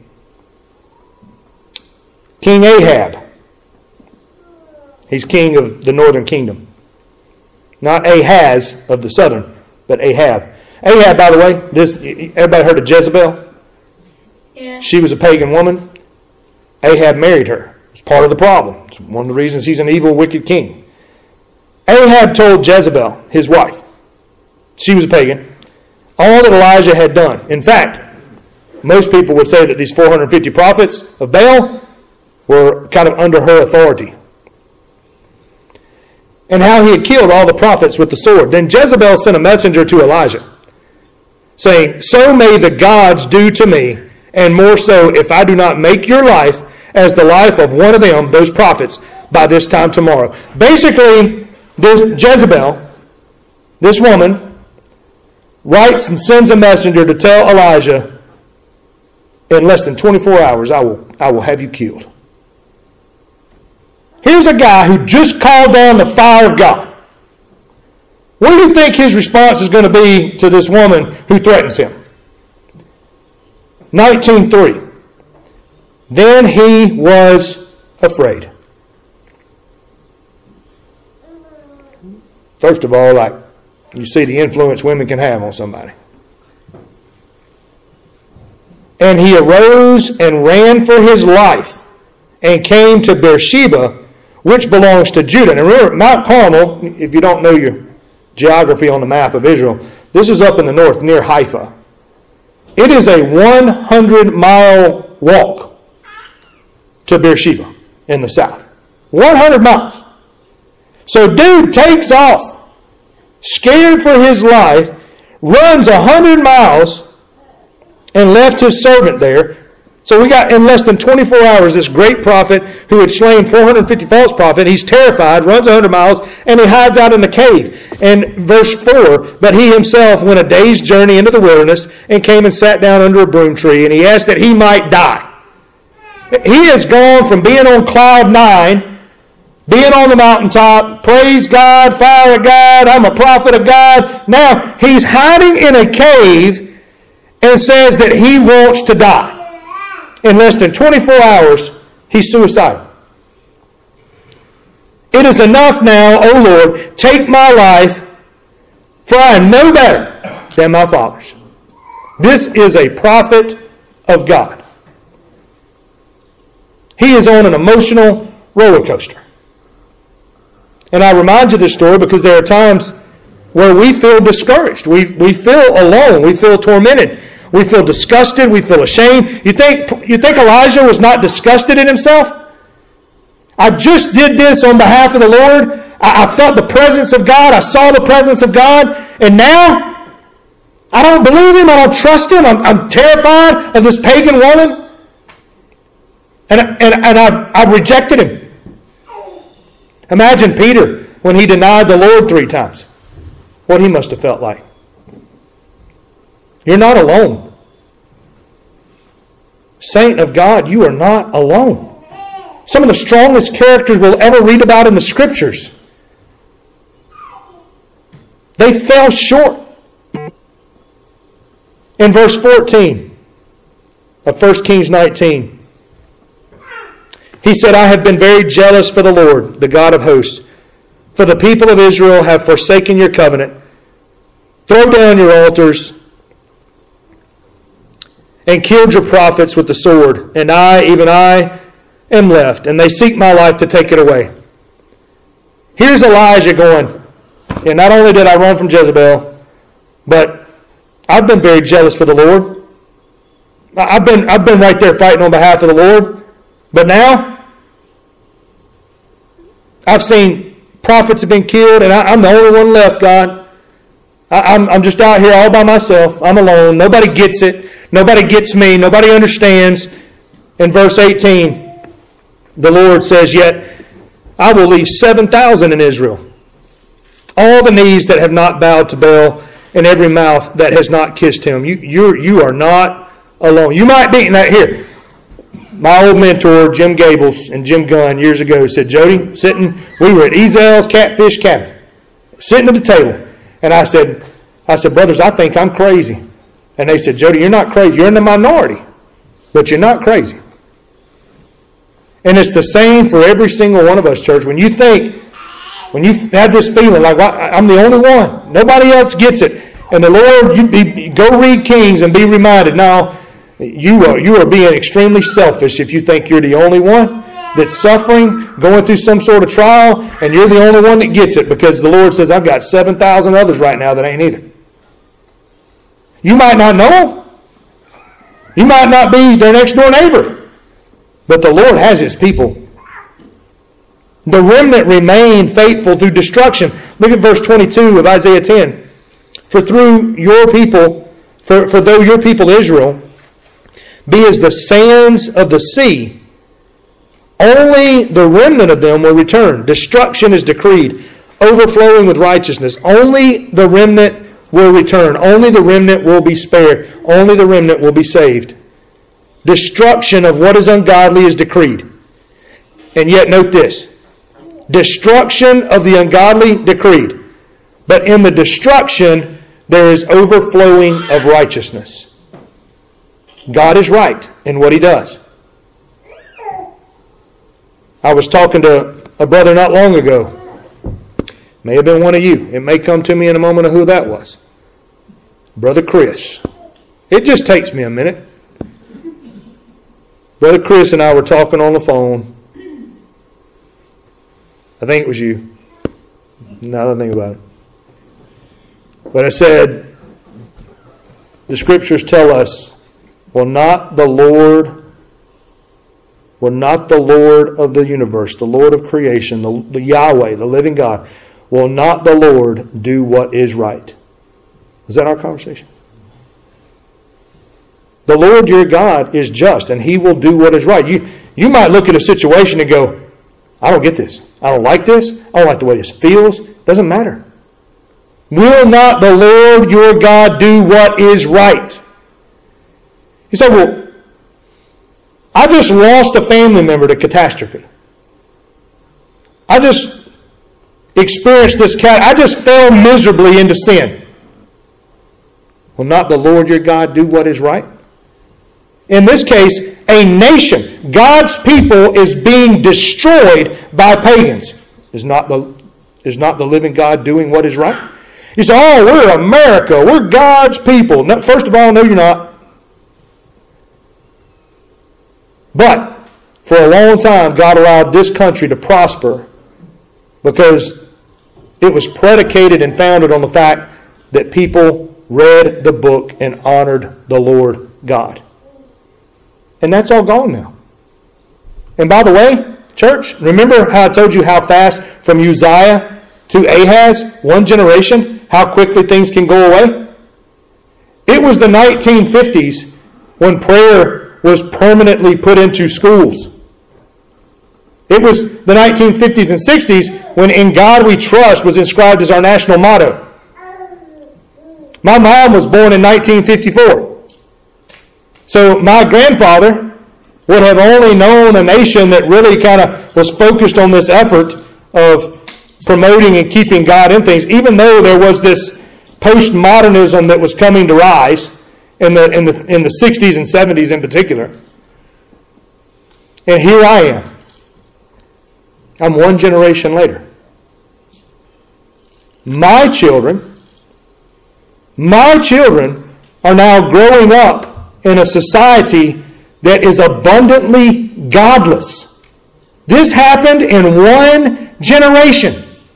King Ahab. He's king of the northern kingdom. Not Ahaz of the southern, but Ahab. Ahab, by the way, this everybody heard of Jezebel? Yeah. She was a pagan woman. Ahab married her. It's part of the problem. It's one of the reasons he's an evil, wicked king. Ahab told Jezebel, his wife, she was a pagan, all that Elijah had done. In fact, most people would say that these four hundred fifty prophets of Baal were kind of under her authority. And how he had killed all the prophets with the sword. Then Jezebel sent a messenger to Elijah, saying, so may the gods do to me, and more so if I do not make your life as the life of one of them, those prophets, by this time tomorrow. Basically, this Jezebel, this woman, writes and sends a messenger to tell Elijah, in less than twenty-four hours, I will, I will have you killed. Here's a guy who just called down the fire of God. What do you think his response is going to be to this woman who threatens him? nineteen three. Then he was afraid. First of all, like, you see the influence women can have on somebody. And he arose and ran for his life and came to Beersheba, which belongs to Judah. And remember, Mount Carmel, if you don't know your geography on the map of Israel, this is up in the north near Haifa. It is a one hundred mile walk to Beersheba in the south. one hundred miles. So dude takes off, scared for his life, runs one hundred miles, and left his servant there. So we got, in less than twenty-four hours, this great prophet who had slain four hundred fifty false prophets. He's terrified, runs one hundred miles, and he hides out in the cave. And verse four, but he himself went a day's journey into the wilderness and came and sat down under a broom tree, and he asked that he might die. He has gone from being on cloud nine, being on the mountaintop, praise God, fire of God, I'm a prophet of God. Now he's hiding in a cave and says that he wants to die. In less than twenty-four hours, he's suicidal. It is enough now, O Lord, take my life, for I am no better than my fathers. This is a prophet of God. He is on an emotional roller coaster. And I remind you this story because there are times where we feel discouraged. We, we feel alone. We feel tormented. We feel disgusted. We feel ashamed. You think, you think Elijah was not disgusted in himself? I just did this on behalf of the Lord. I, I felt the presence of God. I saw the presence of God. And now, I don't believe him. I don't trust him. I'm, I'm terrified of this pagan woman. And, and, and I've, I've rejected him. Imagine Peter when he denied the Lord three times. What he must have felt like. You're not alone. Saint of God, you are not alone. Some of the strongest characters we'll ever read about in the Scriptures, they fell short. In verse fourteen of First Kings nineteen, he said, I have been very jealous for the Lord, the God of hosts. For the people of Israel have forsaken your covenant. Throw down your altars and killed your prophets with the sword. And I, even I, am left. And they seek my life to take it away. Here's Elijah going, and not only did I run from Jezebel, but I've been very jealous for the Lord. I've been, I've been right there fighting on behalf of the Lord. But now, I've seen prophets have been killed, and I, I'm the only one left, God. I, I'm, I'm just out here all by myself. I'm alone. Nobody gets it. Nobody gets me. Nobody understands. In verse eighteen, the Lord says, yet I will leave seven thousand in Israel, all the knees that have not bowed to Baal, and every mouth that has not kissed him. You, you're, you are not alone. You might be, now here, My old mentor, Jim Gables and Jim Gunn, years ago, said, Jody, sitting, we were at Ezel's Catfish Cabin, sitting at the table. And I said, I said, brothers, I think I'm crazy. And they said, Jody, you're not crazy. You're in the minority, but you're not crazy. And it's the same for every single one of us, church. When you think, when you have this feeling like, well, I'm the only one, nobody else gets it. And the Lord, you be, go read Kings and be reminded, now, you are, you are being extremely selfish if you think you're the only one that's suffering, going through some sort of trial, and you're the only one that gets it, because the Lord says, I've got seven thousand others right now that ain't either. You might not know them. You might not be their next door neighbor. But the Lord has His people. The remnant remain faithful through destruction. Look at verse twenty-two of Isaiah ten. For through your people, for, for though your people Israel be as the sands of the sea, only the remnant of them will return. Destruction is decreed, overflowing with righteousness. Only the remnant will return. Only the remnant will be spared. Only the remnant will be saved. Destruction of what is ungodly is decreed. And yet note this. Destruction of the ungodly decreed. But in the destruction there is overflowing of righteousness. God is right in what He does. I was talking to a brother not long ago. May have been one of you. It may come to me in a moment of who that was. Brother Chris. It just takes me a minute. Brother Chris and I were talking on the phone. I think it was you. Now that I think about it. But I said, the Scriptures tell us, will not the Lord, will not the Lord of the universe, the Lord of creation, the, the Yahweh, the living God, will not the Lord do what is right? Was that our conversation? The Lord your God is just, and He will do what is right. You, you might look at a situation and go, I don't get this. I don't like this. I don't like the way this feels. Doesn't matter. Will not the Lord your God do what is right? You say, well, I just lost a family member to catastrophe. I just experienced this cat. I just fell miserably into sin. Will not the Lord your God do what is right? In this case, a nation, God's people, is being destroyed by pagans. Is not the, is not the living God doing what is right? You say, oh, we're America. We're God's people. No, first of all, no, you're not. But for a long time, God allowed this country to prosper because it was predicated and founded on the fact that people read the book and honored the Lord God. And that's all gone now. And by the way, church, remember how I told you how fast from Uzziah to Ahaz, one generation, how quickly things can go away? It was the nineteen fifties when prayer was permanently put into schools. It was the nineteen fifties and sixties when "In God We Trust" was inscribed as our national motto. My mom was born in nineteen fifty-four. So my grandfather would have only known a nation that really kind of was focused on this effort of promoting and keeping God in things, even though there was this postmodernism that was coming to rise in the in the in the sixties and seventies in particular. And here I am. I'm one generation later. My children, my children are now growing up in a society that is abundantly godless. This happened in one generation.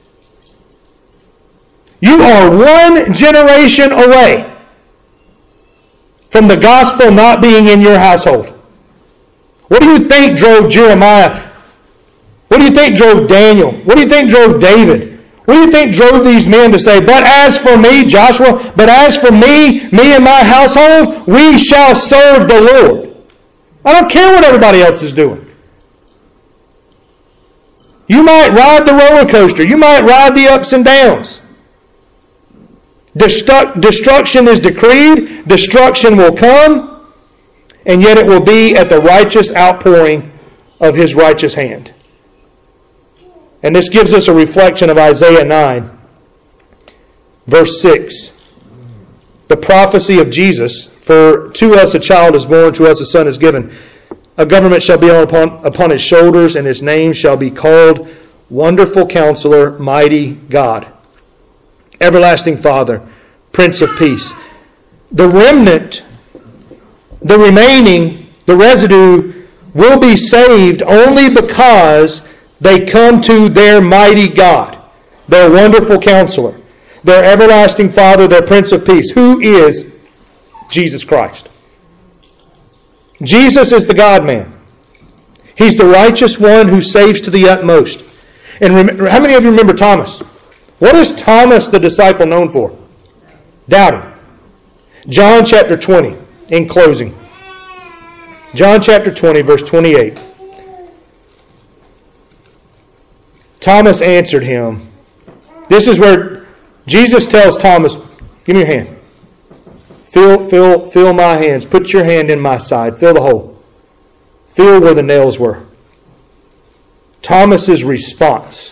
You are one generation away from the gospel not being in your household. What do you think drove Jeremiah? What do you think drove Daniel? What do you think drove David? What do you think drove these men to say, but as for me, Joshua, but as for me, me and my household, we shall serve the Lord. I don't care what everybody else is doing. You might ride the roller coaster. You might ride the ups and downs. Destruct, destruction is decreed. Destruction will come. and yet it will be at the righteous outpouring of His righteous hand. And this gives us a reflection of Isaiah nine, verse six. The prophecy of Jesus, for to us a child is born, to us a son is given. A government shall be upon, upon his shoulders, and his name shall be called Wonderful Counselor, Mighty God, Everlasting Father, Prince of Peace. The remnant, the remaining, the residue, will be saved only because they come to their mighty God, their Wonderful Counselor, their Everlasting Father, their Prince of Peace, who is Jesus Christ. Jesus is the God-man. He's the righteous one who saves to the utmost. And remember, how many of you remember Thomas? What is Thomas the disciple known for? Doubting. John chapter twenty, in closing. John chapter twenty, verse twenty-eight. Thomas answered him. This is where Jesus tells Thomas, give me your hand. Feel, feel, feel my hands. Put your hand in my side. Feel the hole. Feel where the nails were. Thomas's response.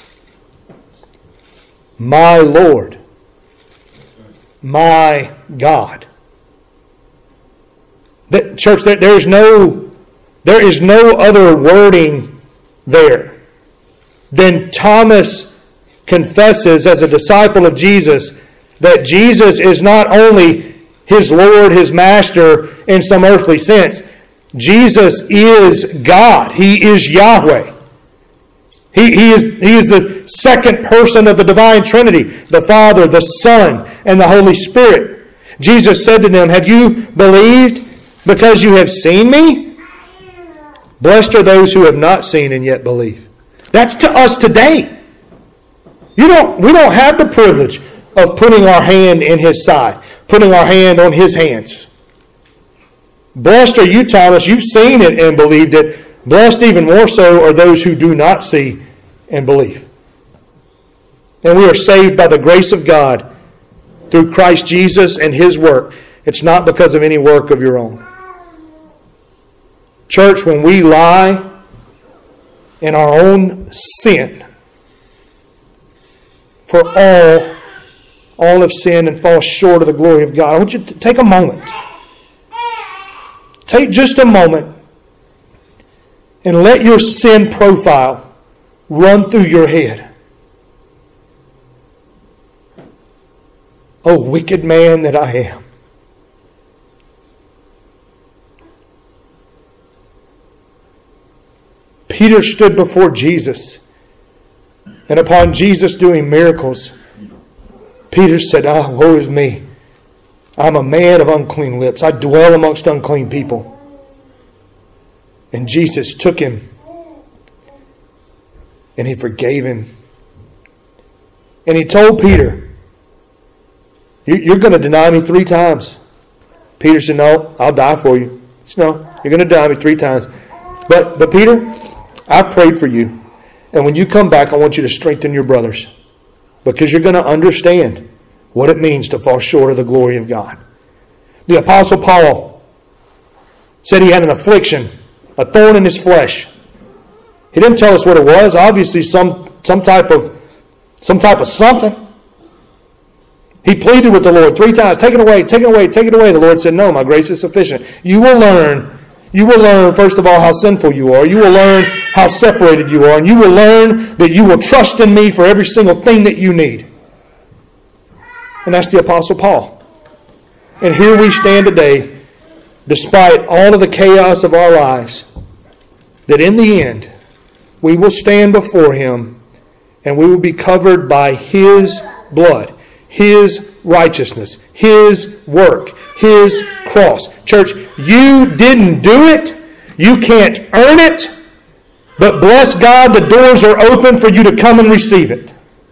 My Lord. My God. The, church, there, there's no, there is no other wording there than Thomas confesses as a disciple of Jesus that Jesus is not only His Lord, His Master in some earthly sense. Jesus is God. He is Yahweh. He, he, is, he is the second person of the divine Trinity, the Father, the Son, and the Holy Spirit. Jesus said to them, have you believed because you have seen me? Blessed are those who have not seen and yet believe. That's to us today. You don't, we don't have the privilege of putting our hand in His side, putting our hand on His hands. Blessed are you, Thomas. You've seen it and believed it. Blessed even more so are those who do not see and believe. And we are saved by the grace of God through Christ Jesus and His work. It's not because of any work of your own. Church, when we lie in our own sin, for all, all have sinned and fall short of the glory of God. I want you to take a moment. Take just a moment and let your sin profile run through your head. Oh, wicked man that I am. Peter stood before Jesus, and upon Jesus doing miracles, Peter said, ah, woe is me. I'm a man of unclean lips. I dwell amongst unclean people. And Jesus took him, and He forgave him. And He told Peter, you're going to deny me three times. Peter said, no, I'll die for you. He said, no, you're going to deny me three times. But, but Peter, I've prayed for you. And when you come back, I want you to strengthen your brothers. Because you're going to understand what it means to fall short of the glory of God. The Apostle Paul said he had an affliction, a thorn in his flesh. He didn't tell us what it was. Obviously some, some type of some type of something. He pleaded with the Lord three times, take it away, take it away, take it away. The Lord said, no, my grace is sufficient. You will learn, you will learn, first of all, how sinful you are. You will learn how separated you are. And you will learn that you will trust in me for every single thing that you need. And that's the Apostle Paul. And here we stand today, despite all of the chaos of our lives, that in the end, we will stand before Him and we will be covered by His blood, His righteousness, His work, His cross. Church, you didn't do it. You can't earn it. But bless God, the doors are open for you to come and receive it.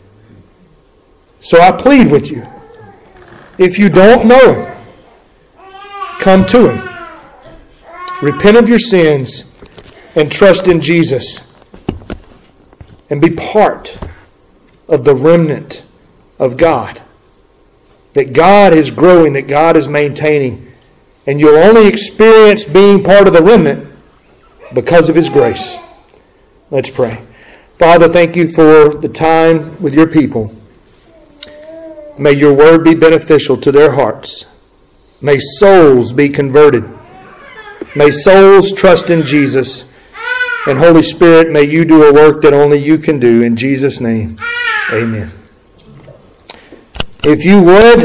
So I plead with you, if you don't know Him, come to Him. Repent of your sins and trust in Jesus. And be part of the remnant of God. That God is growing, that God is maintaining. And you'll only experience being part of the remnant because of His grace. Let's pray. Father, thank you for the time with your people. May your word be beneficial to their hearts. May souls be converted. May souls trust in Jesus. And Holy Spirit, may you do a work that only you can do. In Jesus' name, amen. If you would...